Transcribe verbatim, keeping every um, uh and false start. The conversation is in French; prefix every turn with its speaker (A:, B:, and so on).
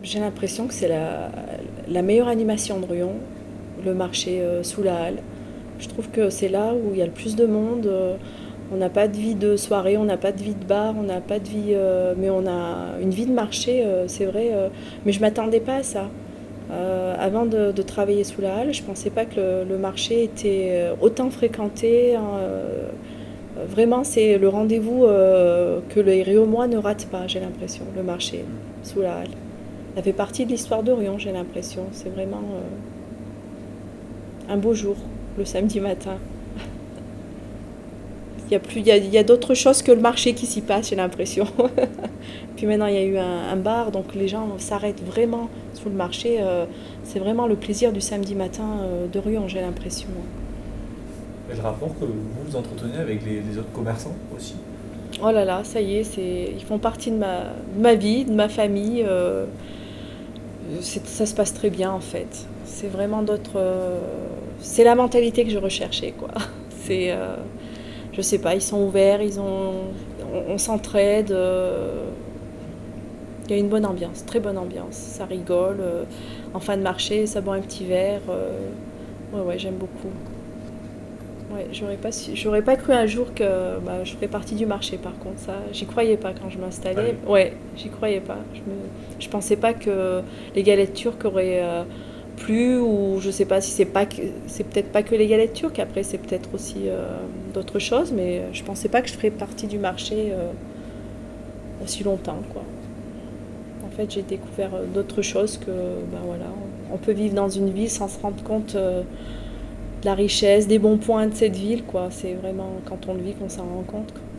A: J'ai l'impression que c'est la, la meilleure animation de Rion, le marché euh, sous la halle. Je trouve que c'est là où il y a le plus de monde. euh, On n'a pas de vie de soirée, on n'a pas de vie de bar, on n'a pas de vie, euh, mais on a une vie de marché, euh, c'est vrai. euh, mais je m'attendais pas à ça. Euh, avant de, de travailler sous la halle, je pensais pas que le, le marché était euh, autant fréquenté. Hein, euh, vraiment, c'est le rendez-vous euh, que les Riomois ne ratent pas, j'ai l'impression, le marché sous la halle. Ça fait partie de l'histoire de Rion, j'ai l'impression. C'est vraiment euh, un beau jour, le samedi matin. Il y a, plus, il y a, il y a d'autres choses que le marché qui s'y passe, j'ai l'impression. Puis maintenant, il y a eu un, un bar, donc les gens s'arrêtent vraiment sous le marché. euh, c'est vraiment le plaisir du samedi matin euh, de Rion, j'ai l'impression.
B: Et le rapport que vous, vous entretenez avec les, les autres commerçants aussi.
A: Oh là là, ça y est, c'est, ils font partie de ma, de ma vie, de ma famille. euh, c'est- ça se passe très bien en fait. C'est vraiment d'autres. euh, c'est la mentalité que je recherchais, quoi. C'est. euh, je sais pas, ils sont ouverts, ils ont, on, on s'entraide. euh, Il y a une bonne ambiance, très bonne ambiance. Ça rigole. euh, en fin de marché, ça boit un petit verre. euh, ouais, ouais, j'aime beaucoup. Ouais, j'aurais pas, su- j'aurais pas cru un jour que bah, je ferais partie du marché, par contre. Ça, j'y croyais pas quand je
B: Ah
A: m'installais.
B: oui.
A: Ouais, j'y croyais pas. Je me, je pensais pas que les galettes turques auraient euh, plu, ou je sais pas si c'est pas que, c'est peut-être pas que les galettes turques. Après, c'est peut-être aussi euh, d'autres choses, mais je pensais pas que je ferais partie du marché euh, aussi longtemps, quoi. En fait, j'ai découvert euh, d'autres choses que, ben voilà, on, on peut vivre dans une ville sans se rendre compte euh, de la richesse, des bons points de cette ville, quoi. C'est vraiment quand on le vit qu'on s'en rend compte.